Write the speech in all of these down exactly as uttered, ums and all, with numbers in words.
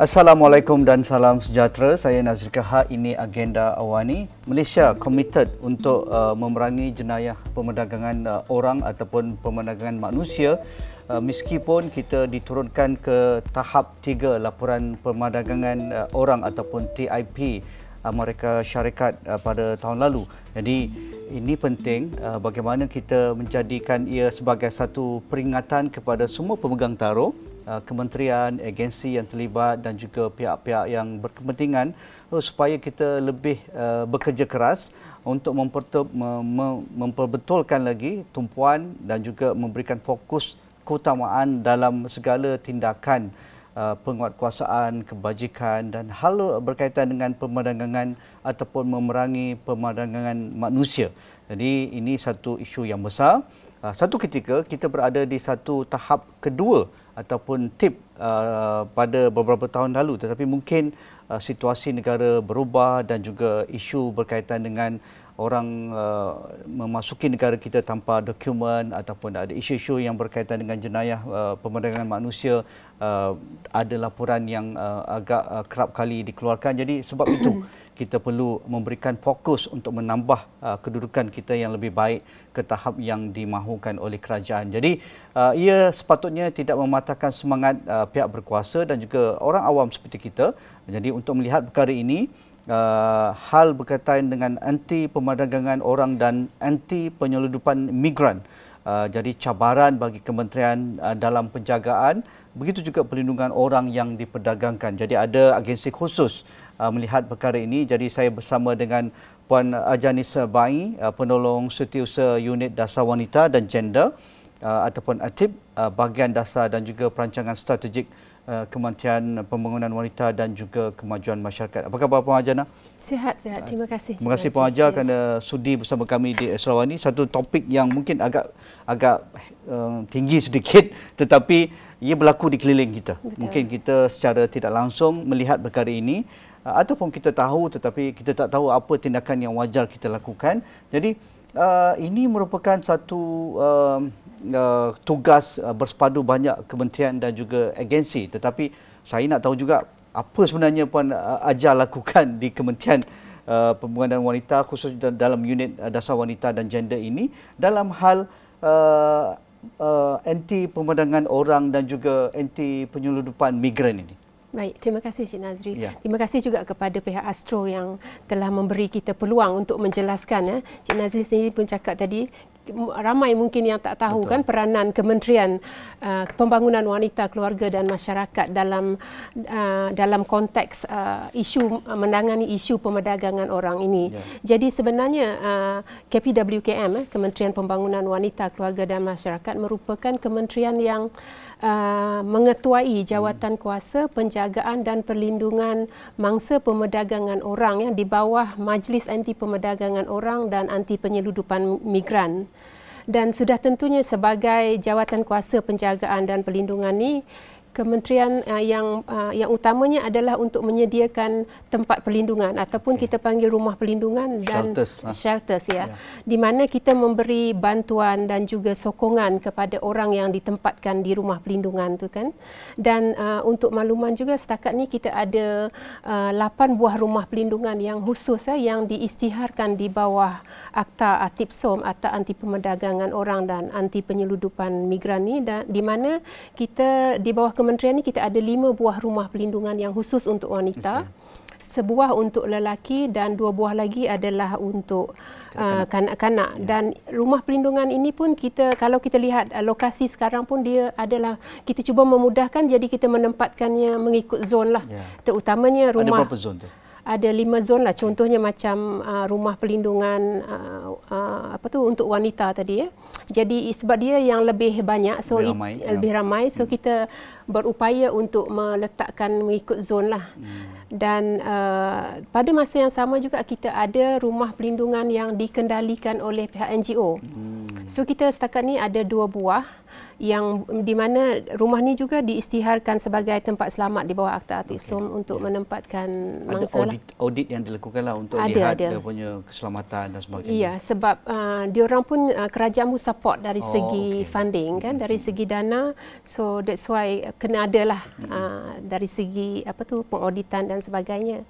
Assalamualaikum dan salam sejahtera. Saya Nazri Kahak. Ini Agenda Awani. Malaysia committed untuk uh, memerangi jenayah pemerdagangan uh, orang ataupun pemerdagangan manusia, uh, meskipun kita diturunkan ke tahap tiga laporan pemerdagangan uh, orang ataupun T I P Amerika Syarikat uh, pada tahun lalu. Jadi ini penting uh, bagaimana kita menjadikan ia sebagai satu peringatan kepada semua pemegang taruh, kementerian, agensi yang terlibat dan juga pihak-pihak yang berkepentingan supaya kita lebih uh, bekerja keras untuk mempertu- mem- memperbetulkan lagi tumpuan dan juga memberikan fokus keutamaan dalam segala tindakan uh, penguatkuasaan, kebajikan dan hal berkaitan dengan pemerdagangan ataupun memerangi pemerdagangan manusia. Jadi ini satu isu yang besar. Uh, satu ketika kita berada di satu tahap kedua ataupun tip uh, pada beberapa tahun lalu, tetapi mungkin uh, situasi negara berubah dan juga isu berkaitan dengan orang uh, memasuki negara kita tanpa dokumen ataupun ada isu-isu yang berkaitan dengan jenayah uh, pemerdagangan manusia, uh, ada laporan yang uh, agak uh, kerap kali dikeluarkan. Jadi sebab itu kita perlu memberikan fokus untuk menambah uh, kedudukan kita yang lebih baik ke tahap yang dimahukan oleh kerajaan. Jadi uh, ia sepatutnya tidak mematahkan semangat uh, pihak berkuasa dan juga orang awam seperti kita. Jadi untuk melihat perkara ini, Uh, hal berkaitan dengan anti pemerdagangan orang dan anti penyeludupan migran uh, jadi cabaran bagi kementerian uh, dalam penjagaan, begitu juga perlindungan orang yang diperdagangkan. Jadi ada agensi khusus uh, melihat perkara ini. Jadi saya bersama dengan Puan Ajanis Bai, uh, penolong setiausaha unit dasar wanita dan gender uh, ataupun A T I P, uh, bahagian dasar dan juga perancangan strategik Uh, Kementerian Pembangunan Wanita dan juga Kemajuan Masyarakat. Apa khabar Puan Ajana? Sihat, sihat. Terima kasih. Terima kasih Puan Ajar kerana sudi bersama kami di Sarawak ini. Satu topik yang mungkin agak agak uh, tinggi sedikit, tetapi ia berlaku di keliling kita. Betul. Mungkin kita secara tidak langsung melihat perkara ini, uh, ataupun kita tahu tetapi kita tak tahu apa tindakan yang wajar kita lakukan. Jadi uh, ini merupakan satu uh, Uh, tugas uh, bersepadu banyak kementerian dan juga agensi, tetapi saya nak tahu juga apa sebenarnya Puan uh, Ajar lakukan di Kementerian uh, Pembangunan Wanita, khusus dalam unit uh, dasar wanita dan gender ini dalam hal uh, uh, anti pemerdagangan orang dan juga anti penyeludupan migran ini. Baik, terima kasih Cik Nazri. Ya. Terima kasih juga kepada pihak Astro yang telah memberi kita peluang untuk menjelaskan. Ya. Cik Nazri sendiri pun cakap tadi, ramai mungkin yang tak tahu. Betul. Kan peranan Kementerian uh, Pembangunan Wanita, Keluarga dan Masyarakat dalam uh, dalam konteks uh, isu uh, menangani isu pemerdagangan orang ini. Ya. Jadi sebenarnya uh, K P W K M, eh, Kementerian Pembangunan Wanita, Keluarga dan Masyarakat merupakan kementerian yang Uh, mengetuai jawatan kuasa penjagaan dan perlindungan mangsa pemerdagangan orang, ya, di bawah Majlis Anti Pemerdagangan Orang dan Anti Penyeludupan Migran. Dan sudah tentunya sebagai jawatan kuasa penjagaan dan perlindungan ini, kementerian uh, yang uh, yang utamanya adalah untuk menyediakan tempat perlindungan ataupun okay. kita panggil rumah perlindungan dan shelters, lah. shelters ya, yeah. di mana kita memberi bantuan dan juga sokongan kepada orang yang ditempatkan di rumah perlindungan tu kan. Dan uh, untuk makluman juga, setakat ni kita ada uh, lapan buah rumah perlindungan yang khusus, uh, yang diisytiharkan di bawah Akta A T I P S O M, Akta Anti Pemerdagangan Orang dan Anti Penyeludupan Migran ni, dan di mana kita di bawah kementerian ini kita ada lima buah rumah perlindungan yang khusus untuk wanita, okay. sebuah untuk lelaki dan dua buah lagi adalah untuk uh, kanak-kanak. Ya. Dan rumah perlindungan ini pun kita, kalau kita lihat uh, lokasi sekarang pun dia adalah, kita cuba memudahkan, jadi kita menempatkannya mengikut zon lah. Ya. Terutamanya rumah. Ada berapa zon tu? Ada lima zon lah, contohnya macam uh, rumah perlindungan uh, uh, apa tu untuk wanita tadi, ya. Jadi sebab dia yang lebih banyak, so lebih ramai, it, ya. lebih ramai so hmm. kita berupaya untuk meletakkan mengikut zon lah. Hmm. Dan uh, pada masa yang sama juga kita ada rumah perlindungan yang dikendalikan oleh pihak N G O. Hmm. So kita setakat ni ada dua buah yang di mana rumah ni juga diisytiharkan sebagai tempat selamat di bawah Akta Atik Som okay. untuk yeah. menempatkan mangsa. Ada audit, audit yang dilakukan lah untuk ada, lihat ada. dia punya keselamatan dan sebagainya. Iya, sebab uh, diorang pun uh, kerajaan pun support dari oh, segi okay. funding kan, dari segi dana. So that's why uh, kena ada lah uh, dari segi apa tu pengauditan dan sebagainya.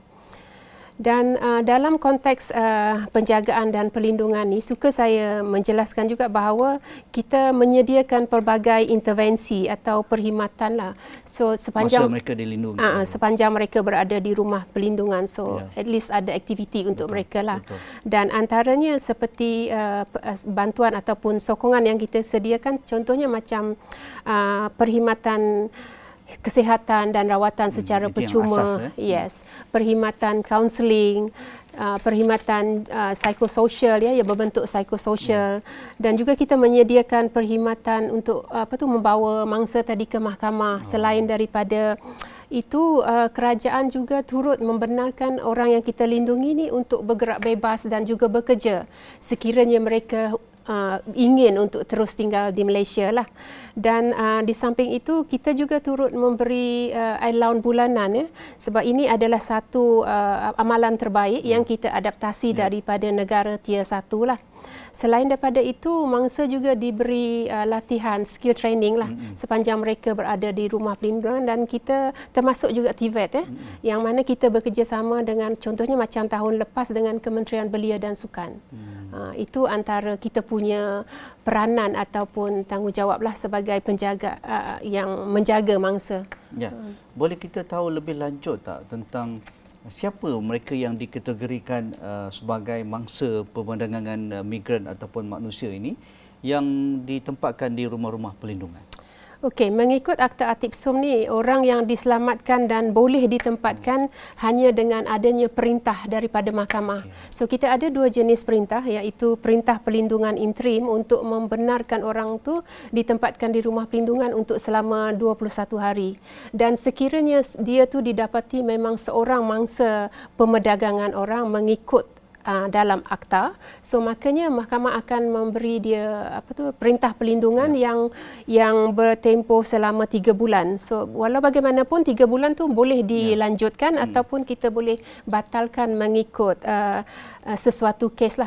Dan uh, dalam konteks uh, penjagaan dan perlindungan ni, suka saya menjelaskan juga bahawa kita menyediakan pelbagai intervensi atau perkhidmatan lah. So sepanjang masa mereka dilindungi, uh, sepanjang mereka berada di rumah perlindungan, so yeah. at least ada aktiviti untuk betul, mereka lah. Betul. Dan antaranya seperti uh, bantuan ataupun sokongan yang kita sediakan, contohnya macam uh, perkhidmatan kesihatan dan rawatan secara hmm, percuma, asas, eh? yes, perkhidmatan kaunseling, uh, perkhidmatan uh, psikososial ya, yang berbentuk psikososial, hmm. dan juga kita menyediakan perkhidmatan untuk apa tu membawa mangsa tadi ke mahkamah. Oh. Selain daripada itu, uh, kerajaan juga turut membenarkan orang yang kita lindungi ni untuk bergerak bebas dan juga bekerja sekiranya mereka Uh, ingin untuk terus tinggal di Malaysia lah. Dan uh, di samping itu kita juga turut memberi uh, allowance bulanan ya, sebab ini adalah satu uh, amalan terbaik yang kita adaptasi yeah. daripada negara tier satu lah. Selain daripada itu, mangsa juga diberi uh, latihan skill training lah mm-hmm. sepanjang mereka berada di rumah perlindungan, dan kita termasuk juga T V E T eh, mm-hmm. yang mana kita bekerjasama dengan, contohnya macam tahun lepas dengan Kementerian Belia dan Sukan. Mm-hmm. Uh, itu antara kita punya peranan ataupun tanggungjawab lah sebagai penjaga uh, yang menjaga mangsa. Ya. Uh. Boleh kita tahu lebih lanjut tak tentang siapa mereka yang dikategorikan uh, sebagai mangsa pemandangan uh, migran ataupun manusia ini yang ditempatkan di rumah-rumah perlindungan? Okey, mengikut Akta Atik Som ni, orang yang diselamatkan dan boleh ditempatkan hmm. hanya dengan adanya perintah daripada mahkamah. Okay. So kita ada dua jenis perintah, iaitu perintah perlindungan interim untuk membenarkan orang tu ditempatkan di rumah perlindungan untuk selama dua puluh satu hari. Dan sekiranya dia tu didapati memang seorang mangsa pemerdagangan orang mengikut Uh, dalam akta, so makanya mahkamah akan memberi dia apa tu perintah perlindungan ya. yang yang bertempoh selama tiga bulan. So walau bagaimanapun tiga bulan tu boleh dilanjutkan ya. hmm. ataupun kita boleh batalkan mengikut uh, uh, sesuatu kes lah.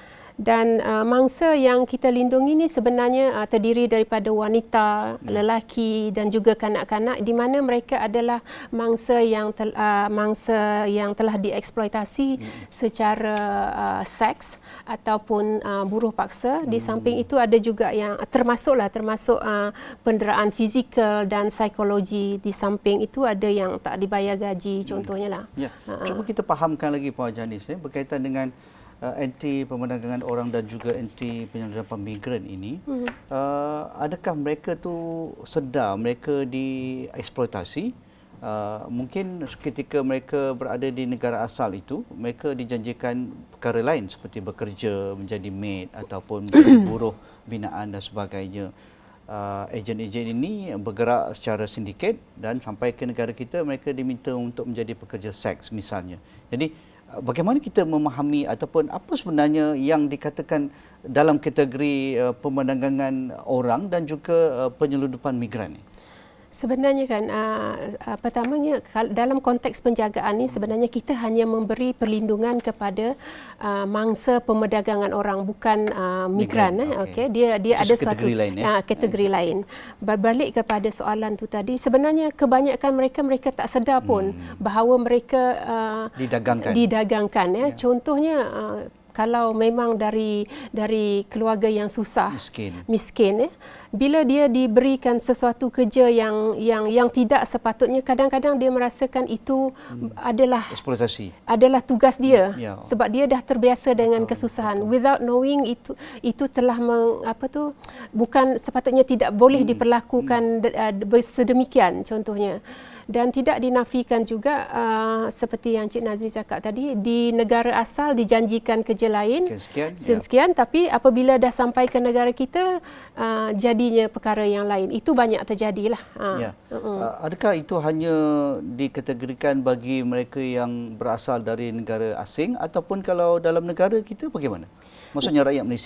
Dan uh, mangsa yang kita lindungi ini sebenarnya uh, terdiri daripada wanita, ya. lelaki dan juga kanak-kanak, di mana mereka adalah mangsa yang tel, uh, mangsa yang telah dieksploitasi ya. secara uh, seks ataupun uh, buruh paksa. Hmm. Di samping itu ada juga yang termasuklah termasuk uh, penderaan fizikal dan psikologi. Di samping itu ada yang tak dibayar gaji contohnya lah. Ya. Uh, Cuba kita fahamkan lagi Puan Janice eh, berkaitan dengan Uh, anti pemandangan orang dan juga anti penyelundupan migran ini, mm-hmm. uh, adakah mereka tu sedar mereka dieksploitasi? Uh, mungkin ketika mereka berada di negara asal itu, mereka dijanjikan perkara lain seperti bekerja, menjadi maid ataupun menjadi buruh binaan dan sebagainya. Uh, ejen-ejen ini bergerak secara sindiket dan sampai ke negara kita mereka diminta untuk menjadi pekerja seks misalnya. Jadi bagaimana kita memahami ataupun apa sebenarnya yang dikatakan dalam kategori uh, pemandangan orang dan juga uh, penyelundupan migran ini? Sebenarnya kan, uh, uh, pertamanya dalam konteks penjagaan ini sebenarnya kita hanya memberi perlindungan kepada uh, mangsa pemerdagangan orang, bukan uh, migran. migran. Okay. Okay. Dia dia ada kategori suatu lain, uh, kategori yeah. lain. Berbalik kepada soalan tu tadi, sebenarnya kebanyakan mereka mereka tak sedar pun hmm. bahawa mereka uh, didagangkan. Didagangkan. Ya. Yeah. Contohnya. Uh, Kalau memang dari dari keluarga yang susah, miskin, miskin eh, bila dia diberikan sesuatu kerja yang yang yang tidak sepatutnya, kadang-kadang dia merasakan itu hmm. adalah eksploitasi, adalah tugas dia, ya. sebab dia dah terbiasa dengan betul, kesusahan. betul. Without knowing itu itu telah meng, apa tu bukan sepatutnya, tidak boleh hmm. diperlakukan hmm. sedemikian contohnya. Dan tidak dinafikan juga uh, seperti yang Cik Nazri cakap tadi, di negara asal dijanjikan kerja lain sekian, sekian, sekian ya. Tapi apabila dah sampai ke negara kita uh, jadinya perkara yang lain. Itu banyak terjadilah. Uh, ya. uh-uh. Adakah itu hanya dikategorikan bagi mereka yang berasal dari negara asing ataupun kalau dalam negara kita bagaimana? Maksudnya rakyat Malaysia?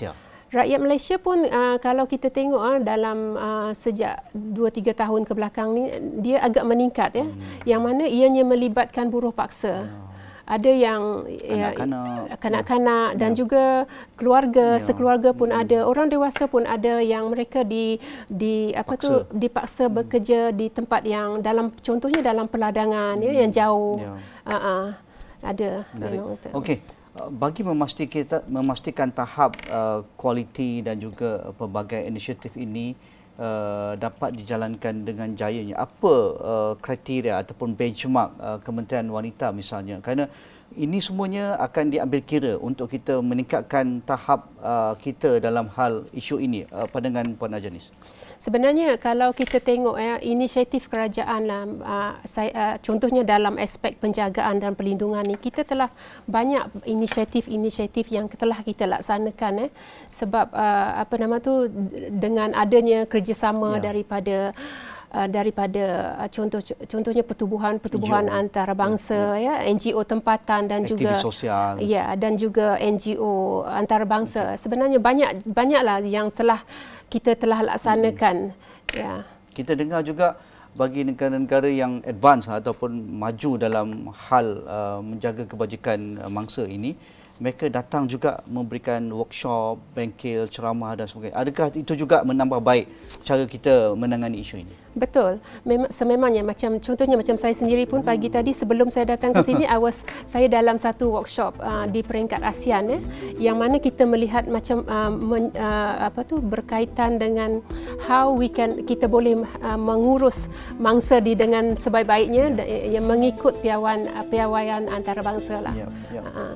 Rakyat Malaysia pun uh, kalau kita tengok uh, dalam uh, sejak dua tiga tahun ke belakang ni dia agak meningkat ya. Hmm. Yang mana ianya melibatkan buruh paksa. Ya. Ada yang kanak-kanak ya, dan ya. juga keluarga, ya. sekeluarga pun hmm. ada, orang dewasa pun ada yang mereka di di apa Paksa. tu dipaksa hmm. bekerja di tempat yang dalam contohnya dalam peladangan hmm. ya yang jauh. Ya. Uh-uh. Ada memang. Okey. Bagi memastikan memastikan tahap uh, kualiti dan juga pelbagai inisiatif ini Uh, dapat dijalankan dengan jayanya, apa uh, kriteria ataupun benchmark uh, Kementerian Wanita misalnya, kerana ini semuanya akan diambil kira untuk kita meningkatkan tahap uh, kita dalam hal isu ini. Uh, pandangan Puan Ajanis? Sebenarnya kalau kita tengok ya, inisiatif kerajaan lah, uh, saya, uh, contohnya dalam aspek penjagaan dan perlindungan ni, kita telah banyak inisiatif-inisiatif yang telah kita laksanakan eh, sebab uh, apa nama tu dengan adanya kerjasama ya. daripada Uh, daripada uh, contoh contohnya pertubuhan-pertubuhan antarabangsa ya, ya, N G O tempatan dan aktivis juga sosial ya dan juga N G O antarabangsa. Okay. Sebenarnya banyak banyaklah yang telah kita telah laksanakan. Hmm. Ya. Kita dengar juga bagi negara-negara yang advance ataupun maju dalam hal uh, menjaga kebajikan uh, mangsa ini, mereka datang juga memberikan workshop, bengkel, ceramah dan sebagainya. Adakah itu juga menambah baik cara kita menangani isu ini? Betul. Memang sememangnya macam contohnya macam saya sendiri pun pagi tadi sebelum saya datang ke sini I was saya dalam satu workshop uh, di peringkat ASEAN ya, yang mana kita melihat macam uh, men, uh, apa tu berkaitan dengan how we can kita boleh uh, mengurus mangsa di dengan sebaik-baiknya yang mengikut piawaian uh, piawaian antarabangsa lah. Ya, ya. Uh-huh.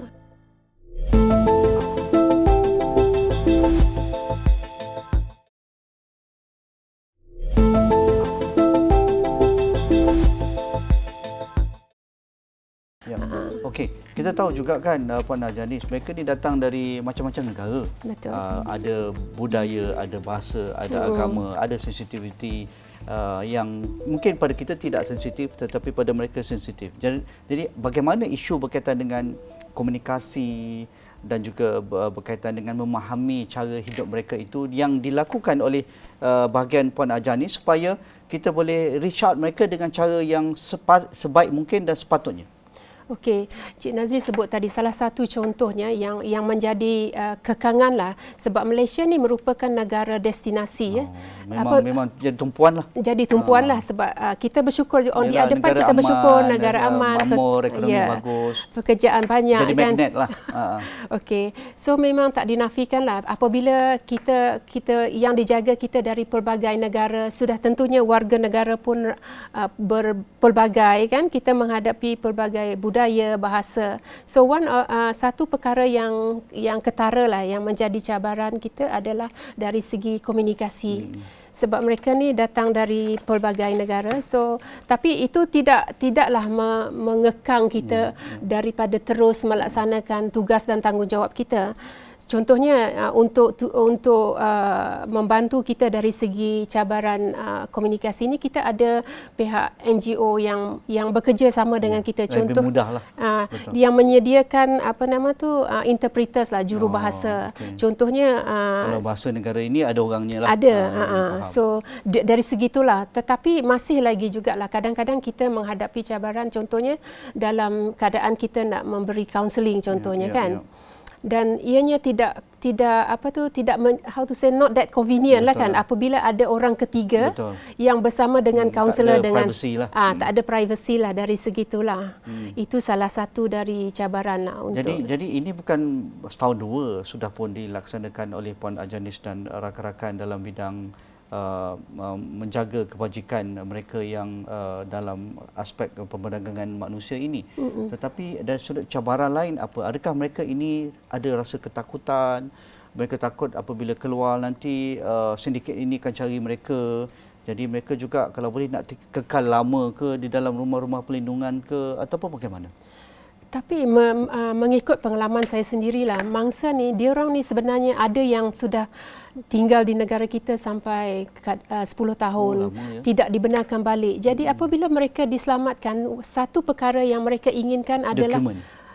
Ya. Okey, kita tahu juga kan uh, Puan Ajanis, mereka ni datang dari macam-macam negara. Betul. Uh, ada budaya, ada bahasa, ada hmm. agama, ada sensitiviti uh, yang mungkin pada kita tidak sensitif tetapi pada mereka sensitif. Jadi, jadi bagaimana isu berkaitan dengan komunikasi dan juga berkaitan dengan memahami cara hidup mereka itu yang dilakukan oleh uh, bahagian Puan Ajanis supaya kita boleh reach out mereka dengan cara yang sepa, sebaik mungkin dan sepatutnya. Okey, Cik Nazri sebut tadi salah satu contohnya yang yang menjadi uh, kekanganlah sebab Malaysia ni merupakan negara destinasi. Oh, ya. Memang Apa, memang jadi tumpuan lah. Jadi tumpuan lah sebab uh, kita bersyukur on di depan kita aman, bersyukur negara aman, makmur, ekonomi ya, bagus, pekerjaan banyak. Jadi magnet lah. Okey, so memang tak dinafikan lah apabila kita kita yang dijaga kita dari pelbagai negara, sudah tentunya warga negara pun uh, berpelbagai kan, kita menghadapi pelbagai budaya budaya, bahasa. So one uh, uh, satu perkara yang yang ketara lah yang menjadi cabaran kita adalah dari segi komunikasi. Hmm. Sebab mereka ni datang dari pelbagai negara. So tapi itu tidak tidaklah me, mengekang kita hmm. daripada terus melaksanakan tugas dan tanggungjawab kita. Contohnya uh, untuk tu, untuk uh, membantu kita dari segi cabaran uh, komunikasi ini, kita ada pihak N G O yang yang bekerja sama dengan kita. Contoh mudahlah. Uh, yang menyediakan apa nama tu uh, interpreters lah, jurubahasa. Oh, okay. Contohnya uh, kalau bahasa negara ini ada orangnya lah. Ada. Uh, uh, so d- dari segitulah. Tetapi masih lagi jugalah kadang-kadang kita menghadapi cabaran. Contohnya dalam keadaan kita nak memberi kaunseling contohnya yeah, yeah, kan. Yeah. Dan ianya tidak tidak apa tu tidak men, how to say not that convenient. Betul. Lah kan apabila ada orang ketiga. Betul. Yang bersama dengan kaunselor hmm, dengan lah. ah hmm. tak ada privacy lah dari segitulah. Hmm. Itu salah satu dari cabaran lah untuk. Jadi jadi ini bukan setahun dua sudah pun dilaksanakan oleh Puan Ajanis dan rakan-rakan dalam bidang Uh, uh, menjaga kebajikan mereka yang uh, dalam aspek perdagangan manusia ini. Mm-mm. Tetapi dari sudut cabaran lain apa? Adakah mereka ini ada rasa ketakutan? Mereka takut apabila keluar nanti uh, sindiket ini akan cari mereka. Jadi mereka juga kalau boleh nak kekal lama ke di dalam rumah-rumah perlindungan ke ataupun bagaimana? Tapi me, uh, mengikut pengalaman saya sendirilah, mangsa ni, dia orang ni sebenarnya ada yang sudah tinggal di negara kita sampai uh, sepuluh tahun, oh, lama, ya? Tidak dibenarkan balik. Jadi hmm. apabila mereka diselamatkan, satu perkara yang mereka inginkan adalah dokumen.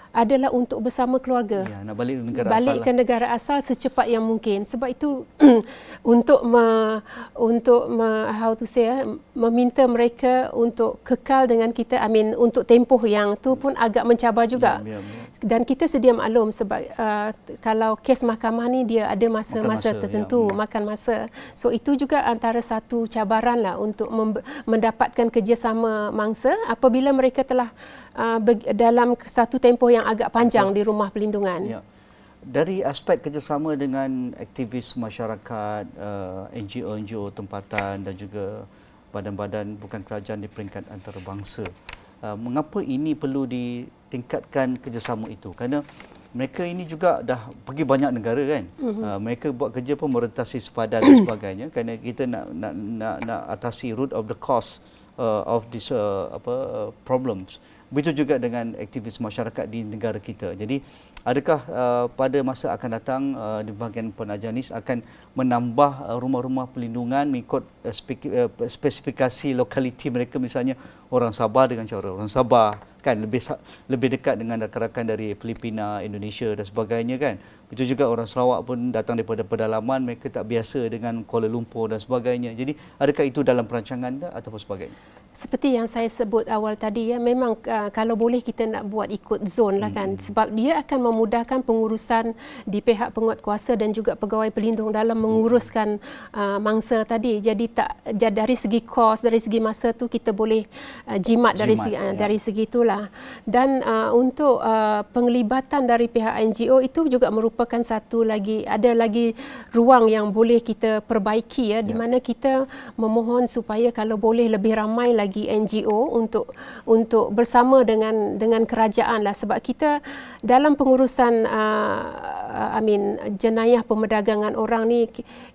adalah untuk bersama keluarga. Ya, nak balik ke negara balik asal ke lah. negara asal secepat yang mungkin. Sebab itu untuk me, untuk me, how to say meminta mereka untuk kekal dengan kita, I mean untuk tempoh yang tu pun agak mencabar juga. Ya, ya, ya. Dan kita sedia maklum sebab uh, kalau kes mahkamah ni dia ada masa-masa tertentu, ya. makan masa. So itu juga antara satu cabaran lah untuk mendapatkan kerjasama mangsa apabila mereka telah uh, dalam satu tempoh yang agak panjang di rumah perlindungan. Ya. Dari aspek kerjasama dengan aktivis masyarakat, uh, N G O N G O tempatan dan juga badan-badan bukan kerajaan di peringkat antarabangsa, uh, mengapa ini perlu ditingkatkan kerjasama itu? Kerana mereka ini juga dah pergi banyak negara kan. Mm-hmm. Uh, mereka buat kerja pun merentasi sepadan dan sebagainya kerana kita nak nak nak, nak atasi root of the cause uh, of this uh, apa uh, problems. Begitu juga dengan aktivis masyarakat di negara kita. Jadi adakah uh, pada masa akan datang uh, di bahagian Puan Ajanis akan menambah uh, rumah-rumah perlindungan mengikut uh, spek- uh, spesifikasi lokaliti mereka, misalnya orang Sabah dengan cara orang Sabah kan, lebih lebih dekat dengan rakan-rakan dari Filipina, Indonesia dan sebagainya kan. Begitu juga orang Sarawak pun datang daripada pedalaman, mereka tak biasa dengan Kuala Lumpur dan sebagainya. Jadi adakah itu dalam perancangan ataupun sebagainya? Seperti yang saya sebut awal tadi, ya, memang uh, kalau boleh kita nak buat ikut zon lah kan, hmm. sebab dia akan memudahkan pengurusan di pihak penguatkuasa dan juga pegawai pelindung dalam menguruskan uh, mangsa tadi. Jadi tak dari segi kos, dari segi masa tu kita boleh uh, jimat, jimat dari segi ya. uh, dari segi itulah. Dan uh, untuk uh, penglibatan dari pihak N G O itu juga merupakan satu lagi, ada lagi ruang yang boleh kita perbaiki, ya, ya. Di mana kita memohon supaya kalau boleh lebih ramai lagi N G O untuk untuk bersama dengan dengan kerajaan lah, sebab kita dalam pengurusan uh, I mean jenayah pemerdagangan orang ni,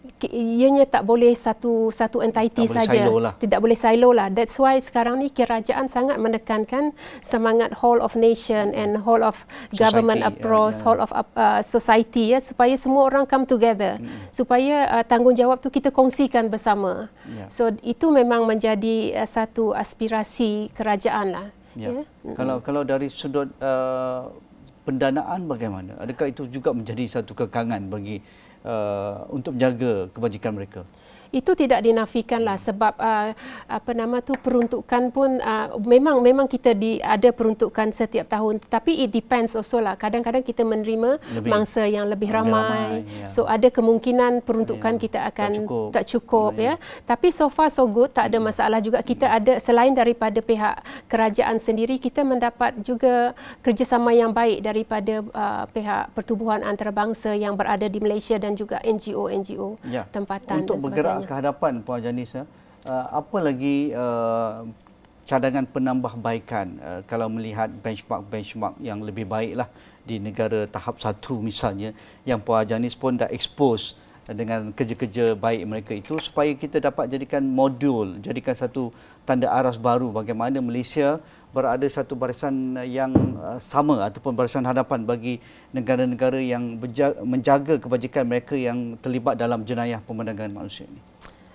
ianya tak boleh satu satu entiti saja, lah. tidak boleh silo lah. That's why sekarang ni kerajaan sangat menekankan semangat whole of nation and whole of society, government approach, yeah, yeah. whole of uh, society, ya, supaya semua orang come together, mm-hmm. supaya uh, tanggungjawab tu kita kongsikan bersama. Yeah. So itu memang menjadi uh, satu aspirasi kerajaan lah. Ya. Ya? Kalau kalau dari sudut uh, pendanaan bagaimana? Adakah itu juga menjadi satu kekangan bagi uh, untuk menjaga kebajikan mereka? Itu tidak dinafikanlah, sebab uh, apa nama tu peruntukan pun uh, memang memang kita di ada peruntukan setiap tahun, tetapi it depends also lah. Kadang-kadang kita menerima lebih, mangsa yang lebih ramai, ramai ya. So ada kemungkinan peruntukan ya, kita akan tak cukup, tak cukup ya. ya. Tapi so far so good, tak ada masalah juga. Kita ada, selain daripada pihak kerajaan sendiri, kita mendapat juga kerjasama yang baik daripada uh, pihak pertubuhan antarabangsa yang berada di Malaysia dan juga N G O N G O ya. Tempatan untuk dan bergerak sebagainya. ke hadapan, Puan Ajanis, uh, apa lagi uh, cadangan penambahbaikan uh, kalau melihat benchmark-benchmark yang lebih baiklah di negara tahap satu misalnya, yang Puan Ajanis pun dah expose dengan kerja-kerja baik mereka itu, supaya kita dapat jadikan modul, jadikan satu tanda aras baru bagaimana Malaysia berada satu barisan yang uh, sama ataupun barisan hadapan bagi negara-negara yang menjaga kebajikan mereka yang terlibat dalam jenayah pemerdagangan manusia ini.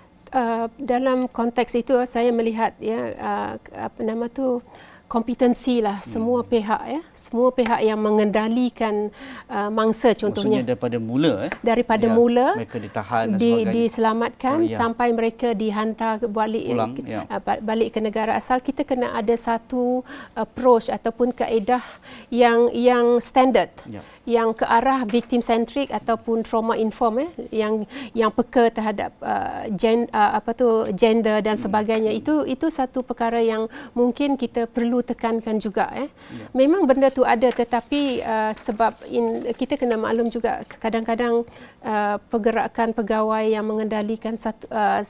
Uh, dalam konteks itu saya melihat, ya, uh, apa nama tu, kompetensi lah semua hmm. pihak, ya, semua pihak yang mengendalikan uh, mangsa, contohnya. Maksudnya daripada mula, eh? Daripada ya, mula mereka ditahan dan di, sebagainya, diselamatkan oh, ya. sampai sampai mereka dihantar balik pulang, ke, ya. uh, balik ke negara asal. Kita kena ada satu approach ataupun kaedah yang yang standard, ya. yang ke arah victim centric ataupun trauma informed, eh, yang yang peka terhadap uh, gen, uh, apa tu gender dan sebagainya. Hmm. Itu itu satu perkara yang mungkin kita perlu tekankan juga, eh. Ya. Memang benda tu ada, tetapi uh, sebab in, kita kena maklum juga kadang-kadang uh, pergerakan pegawai yang mengendalikan satu uh,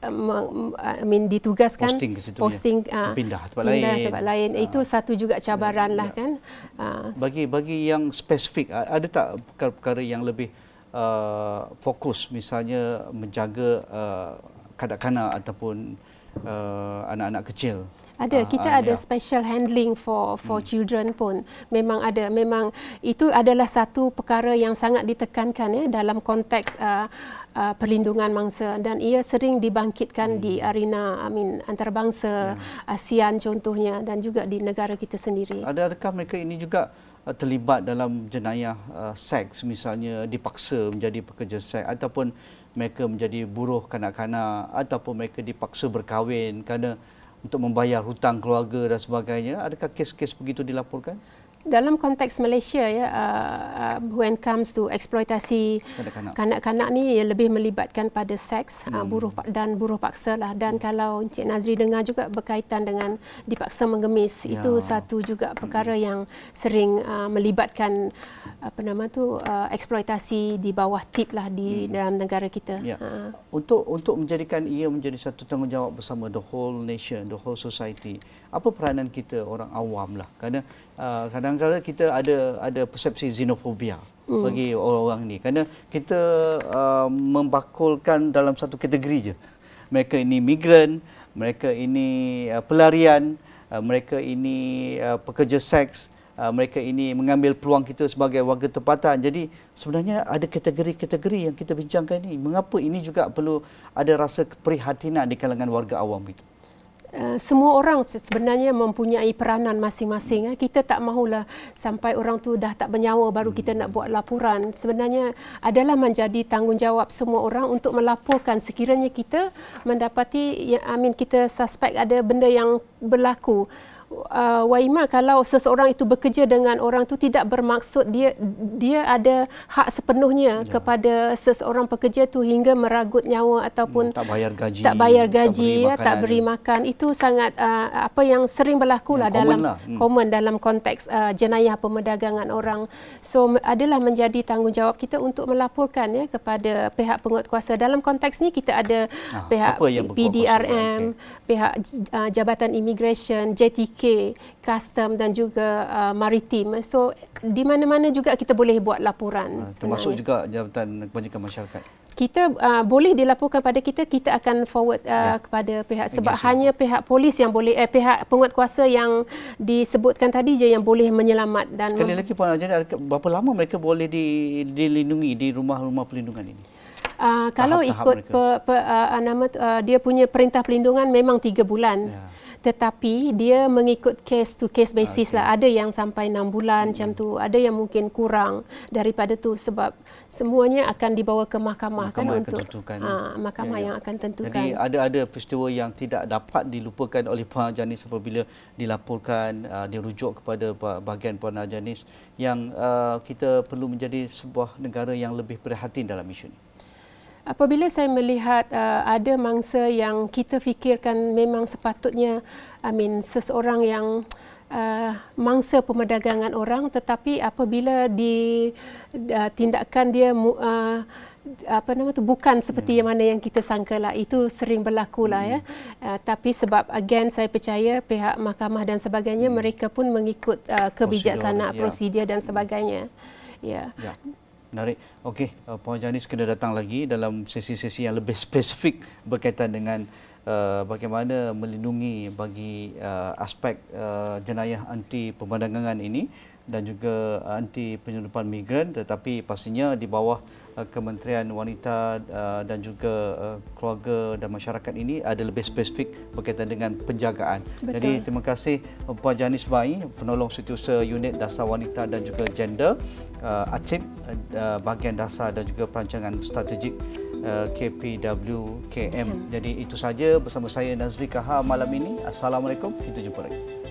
I mean ditugaskan posting ke situ, posting ya. uh, pindah tempat pindah lain, tempat lain. Uh, itu satu juga cabaran ya. lah kan. Uh, bagi bagi yang spesifik, ada tak perkara-perkara yang lebih uh, fokus, misalnya menjaga uh, kanak-kanak ataupun uh, anak-anak kecil? Ada, Ah, kita ah, ada ya. special handling for for hmm. children pun. Memang ada, memang itu adalah satu perkara yang sangat ditekankan ya dalam konteks uh, uh, perlindungan mangsa, dan ia sering dibangkitkan hmm. di arena I mean antarabangsa, ya. ASEAN contohnya, dan juga di negara kita sendiri. Ada adakah mereka ini juga uh, terlibat dalam jenayah uh, seks, misalnya dipaksa menjadi pekerja seks, ataupun mereka menjadi buruh kanak-kanak, ataupun mereka dipaksa berkahwin kerana untuk membayar hutang keluarga dan sebagainya? Adakah kes-kes begitu dilaporkan? Dalam konteks Malaysia ya, uh, uh, when comes to eksploitasi kanak-kanak ni lebih melibatkan pada seks, hmm. uh, buruh dan buruh paksa lah. Dan hmm. kalau Encik Nazri dengar juga berkaitan dengan dipaksa mengemis, ya. Itu satu juga perkara hmm. yang sering uh, melibatkan apa nama tu uh, eksploitasi di bawah tip lah di hmm. dalam negara kita. Ya. Uh. Untuk untuk menjadikan ia menjadi satu tanggungjawab bersama the whole nation, the whole society, apa peranan kita orang awam lah? Kerana uh, kadang-kadang kita ada ada persepsi xenofobia hmm. bagi orang-orang ni, kerana kita uh, membakulkan dalam satu kategori je. Mereka ini migran, mereka ini uh, pelarian, uh, mereka ini uh, pekerja seks, uh, mereka ini mengambil peluang kita sebagai warga tempatan. Jadi sebenarnya ada kategori-kategori yang kita bincangkan ini. Mengapa ini juga perlu ada rasa keprihatinan di kalangan warga awam itu? Uh, semua orang sebenarnya mempunyai peranan masing-masing. Hmm. Kita tak mahulah sampai orang tu dah tak bernyawa baru hmm. kita nak buat laporan. Sebenarnya adalah menjadi tanggungjawab semua orang untuk melaporkan sekiranya kita mendapati, ya, I mean, kita suspek ada benda yang berlaku. Uh, Waima, kalau seseorang itu bekerja dengan orang itu tidak bermaksud dia dia ada hak sepenuhnya ya. kepada seseorang pekerja itu hingga meragut nyawa ataupun hmm, tak bayar gaji, tak bayar gaji, tak beri, ya, tak beri makan. Itu sangat uh, apa yang sering berlaku lah dalam lah. hmm. common dalam konteks uh, jenayah pemerdagangan orang. So adalah menjadi tanggungjawab kita untuk melaporkan ya kepada pihak penguatkuasa. Dalam konteks ni kita ada ah, pihak P D R M, okay. pihak uh, Jabatan Immigration, J T K, custom dan juga uh, maritim. So di mana-mana juga kita boleh buat laporan. Ha, termasuk juga Jabatan Kebajikan Masyarakat. Kita uh, boleh dilaporkan pada kita, kita akan forward uh, ya. kepada pihak, sebab Engage hanya itu. pihak polis yang boleh, eh, pihak penguatkuasa yang disebutkan tadi je yang boleh menyelamat. Dan sekali lagi Puan Ajani, berapa lama mereka boleh di, dilindungi di rumah-rumah perlindungan ini? Uh, kalau ikut pe, pe, uh, nama uh, dia punya perintah perlindungan memang tiga bulan. Ya. Tetapi dia mengikut case to case basis okay. lah. Ada yang sampai enam bulan hmm. macam tu, ada yang mungkin kurang daripada tu, sebab semuanya akan dibawa ke mahkamah, mahkamah kan untuk uh, mahkamah ya, yang ya. akan tentukan. Jadi ada ada peristiwa yang tidak dapat dilupakan oleh Puan Ajanis apabila dilaporkan, uh, dirujuk kepada bahagian Puan Ajanis, yang uh, kita perlu menjadi sebuah negara yang lebih prihatin dalam isu ini. Apabila saya melihat uh, ada mangsa yang kita fikirkan memang sepatutnya, I mean, seseorang yang uh, mangsa pemerdagangan orang, tetapi apabila di uh, tindakan dia uh, apa nama tu bukan seperti hmm. yang mana yang kita sangkalah, itu sering berlaku lah hmm. ya. Uh, tapi sebab again saya percaya pihak mahkamah dan sebagainya hmm. mereka pun mengikut uh, kebijaksanaan prosedur ya. dan sebagainya. Ya. ya. Menarik. Okey, uh, Puan Ajanis kena datang lagi dalam sesi-sesi yang lebih spesifik berkaitan dengan uh, bagaimana melindungi bagi uh, aspek uh, jenayah anti pemerdagangan ini dan juga anti penyelundupan migran, tetapi pastinya di bawah uh, Kementerian Wanita uh, dan juga uh, Keluarga dan Masyarakat ini ada lebih spesifik berkaitan dengan penjagaan. Betul. Jadi terima kasih Puan Ajanis Bai, penolong setiausaha Unit Dasar Wanita dan juga Gender, uh, A T I P, uh, bahagian dasar dan juga perancangan strategik uh, K P W K M. Hmm. Jadi itu saja bersama saya Nazri Kahar malam ini. Assalamualaikum, kita jumpa lagi.